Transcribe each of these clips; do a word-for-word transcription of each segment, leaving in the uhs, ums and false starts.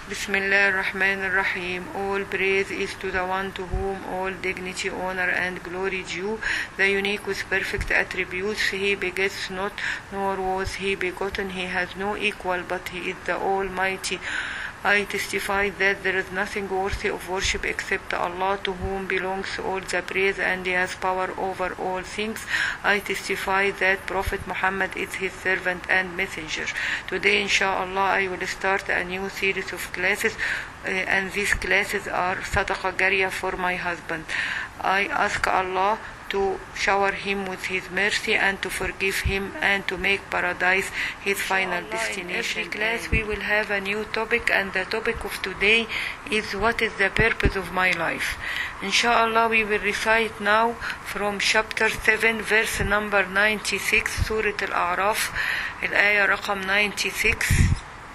Bismillah ar-Rahman ar-Rahim. All praise is to the one to whom all dignity, honor and glory due, the unique with perfect attributes. He begets not, nor was he begotten. He has no equal, but he is the Almighty. I testify that there is nothing worthy of worship except Allah, to whom belongs all the praise, and He has power over all things. I testify that Prophet Muhammad is His servant and messenger. Today, inshallah, I will start a new series of classes, uh, and these classes are Sadaqah Jariyah for my husband. I ask Allah to shower him with His mercy and to forgive him and to make paradise his final destination. In every class we will have a new topic, and the topic of today is what is the purpose of my life. Inshallah, we will recite now from chapter seven, verse number ninety-six, Surah Al-A'raf, الآية رقم ninety-six,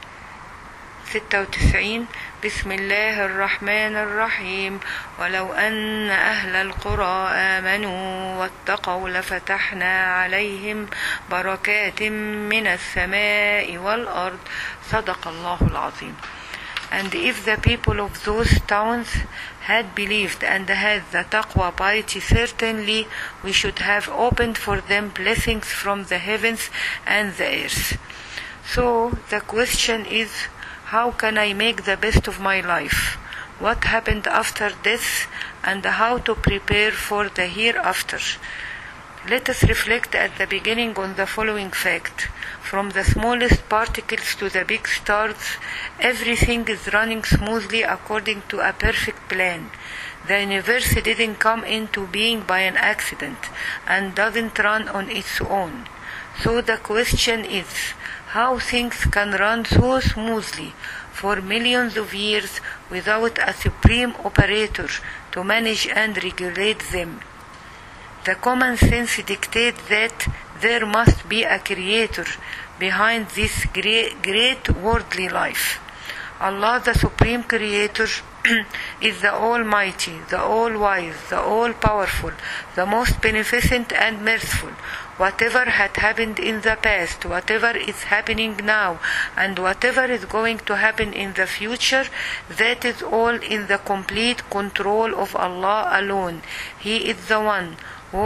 ستة وتسعين. بسم الله الرحمن الرحيم. ولو أن أهل القرى آمنوا واتقوا لفتحنا عليهم بركات من السماء والأرض. صدق الله العظيم. And if the people of those towns had believed and had the taqwa piety, certainly we should have opened for them blessings from the heavens and the earth. So the question is, how can I make the best of my life? What happened after death, and how to prepare for the hereafter? Let us reflect at the beginning on the following fact. From the smallest particles to the big stars, everything is running smoothly according to a perfect plan. The universe didn't come into being by an accident and doesn't run on its own. So the question is, how things can run so smoothly for millions of years without a supreme operator to manage and regulate them? The common sense dictates that there must be a creator behind this great, great worldly life. Allah, the supreme creator, is the Almighty, the All-Wise, the All-Powerful, the most beneficent and merciful. Whatever had happened in the past, whatever is happening now, and whatever is going to happen in the future, that is all in the complete control of Allah alone. He is the one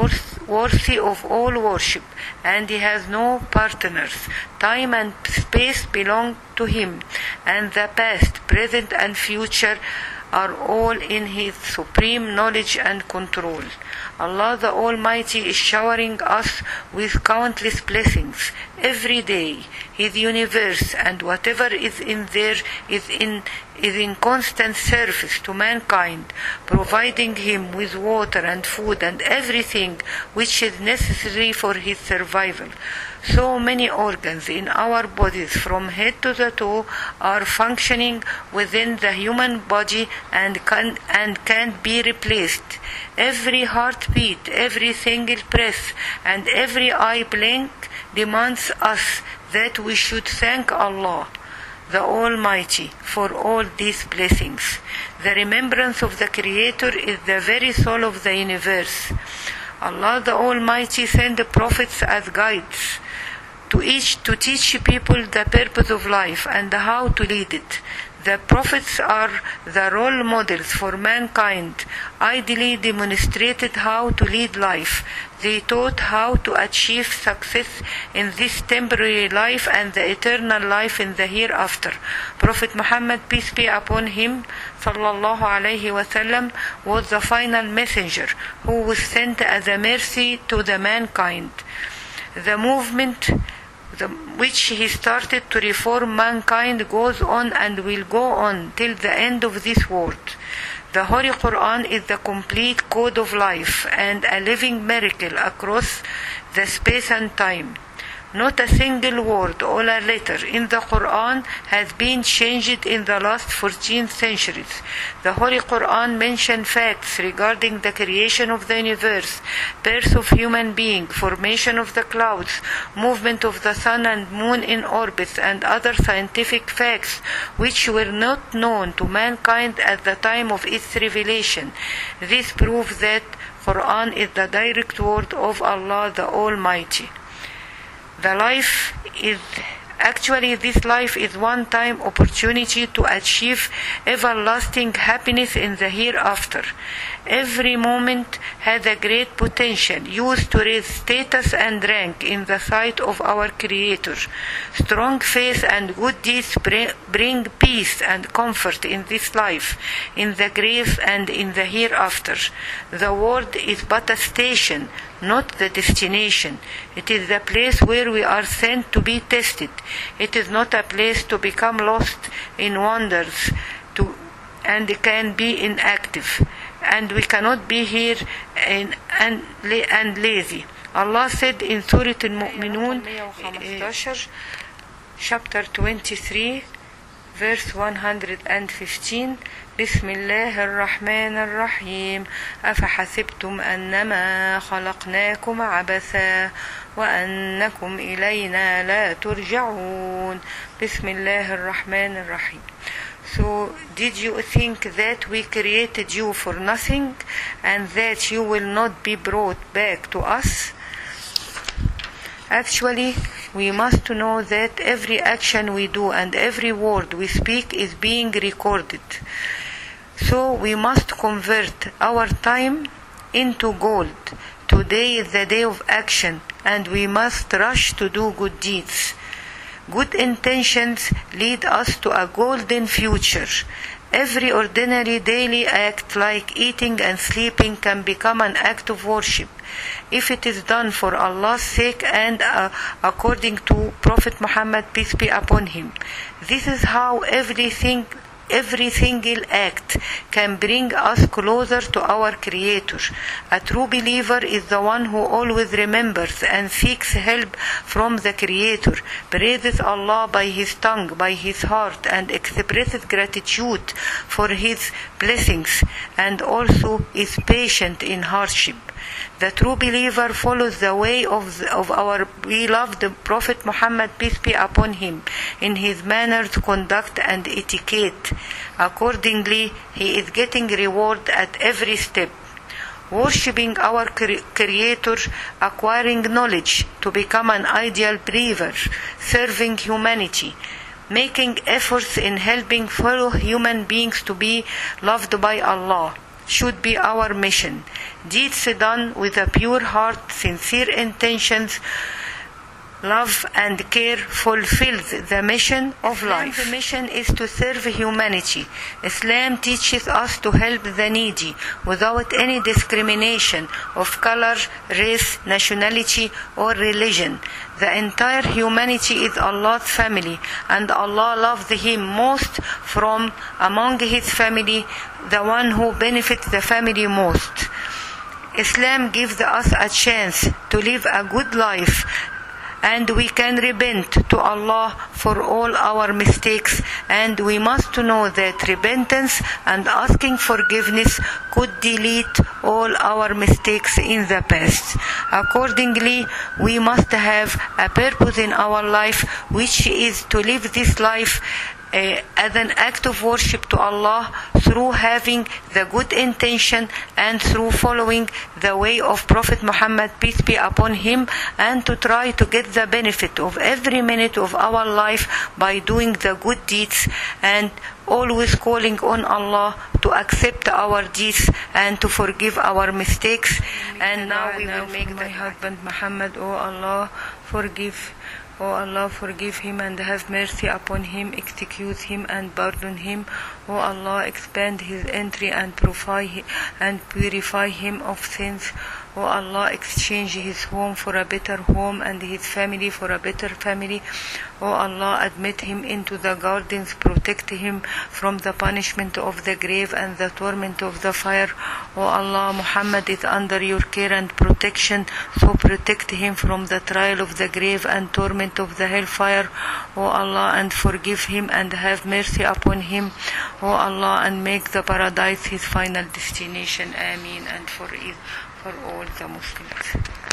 worthy of all worship, and He has no partners. Time and space belong to Him, and the past, present and future are all in His supreme knowledge and control. Allah the Almighty is showering us with countless blessings every day. His universe and whatever is in there is in is in constant service to mankind, providing him with water and food and everything which is necessary for his survival. So many organs in our bodies from head to the toe are functioning within the human body and can and can't be replaced. Every heartbeat, every single breath, and every eye blink demands us that we should thank Allah, the Almighty, for all these blessings. The remembrance of the Creator is the very soul of the universe. Allah the Almighty sent the prophets as guides to each to teach people the purpose of life and how to lead it. The prophets are the role models for mankind, ideally demonstrated how to lead life. They taught how to achieve success in this temporary life and the eternal life in the hereafter. Prophet Muhammad, peace be upon him, sallallahu alayhi wasallam, was the final messenger who was sent as a mercy to the mankind. The movement The, which he started to reform mankind goes on and will go on till the end of this world. The Holy Quran is the complete code of life and a living miracle across the space and time. Not a single word or a letter in the Quran has been changed in the last fourteen centuries. The Holy Quran mentions facts regarding the creation of the universe, birth of human being, formation of the clouds, movement of the sun and moon in orbits, and other scientific facts which were not known to mankind at the time of its revelation. This proves that Quran is the direct word of Allah the Almighty. The life is Actually, this life is one-time opportunity to achieve everlasting happiness in the hereafter. Every moment has a great potential used to raise status and rank in the sight of our Creator. Strong faith and good deeds bring peace and comfort in this life, in the grave and in the hereafter. The world is but a station, not the destination. It is the place where we are sent to be tested. It is not a place to become lost in wonders to, and can be inactive. And we cannot be here in, and, and lazy. Allah said in Surah Al-Mu'minun, chapter twenty-three, verse one hundred fifteen, بسم الله الرحمن الرحيم أفحسبتم أنما خلقناكم عبثا وأنكم إلينا لا ترجعون بسم الله الرحمن الرحيم. So, did you think that we created you for nothing and that you will not be brought back to us? Actually, we must know that every action we do and every word we speak is being recorded. So, we must convert our time into gold. Today is the day of action, and we must rush to do good deeds. Good intentions lead us to a golden future. Every ordinary daily act like eating and sleeping can become an act of worship if it is done for Allah's sake and uh, according to Prophet Muhammad, peace be upon him. This is how everything Every single act can bring us closer to our Creator. A true believer is the one who always remembers and seeks help from the Creator, praises Allah by his tongue, by his heart, and expresses gratitude for his blessings, and also is patient in hardship. The true believer follows the way of, the, of our beloved Prophet Muhammad, peace be upon him, in his manners, conduct, and etiquette. Accordingly, he is getting reward at every step. Worshipping our Creator, acquiring knowledge to become an ideal believer, serving humanity, making efforts in helping fellow human beings to be loved by Allah should be our mission. Deeds done with a pure heart, sincere intentions, love and care fulfills the mission of life. The mission is to serve humanity. Islam teaches us to help the needy without any discrimination of color, race, nationality, or religion. The entire humanity is Allah's family, and Allah loves him most from among his family, the one who benefits the family most. Islam gives us a chance to live a good life, and we can repent to Allah for all our mistakes, and we must know that repentance and asking forgiveness could delete all our mistakes in the past. Accordingly, we must have a purpose in our life, which is to live this life Uh, as an act of worship to Allah through having the good intention and through following the way of Prophet Muhammad, peace be upon him, and to try to get the benefit of every minute of our life by doing the good deeds and always calling on Allah to accept our deeds and to forgive our mistakes. And now we will make my husband Muhammad, oh Allah, forgive O Allah, forgive him and have mercy upon him, excuse him and pardon him. O Allah, expand his entry and purify him, and purify him of sins. O Allah, exchange his home for a better home and his family for a better family. O Allah, admit him into the gardens, protect him from the punishment of the grave and the torment of the fire. O Allah, Muhammad is under your care and protection, so protect him from the trial of the grave and torment of the hellfire. O Allah, and forgive him and have mercy upon him. O Allah, and make the paradise his final destination. Ameen. And for, for all the Muslims.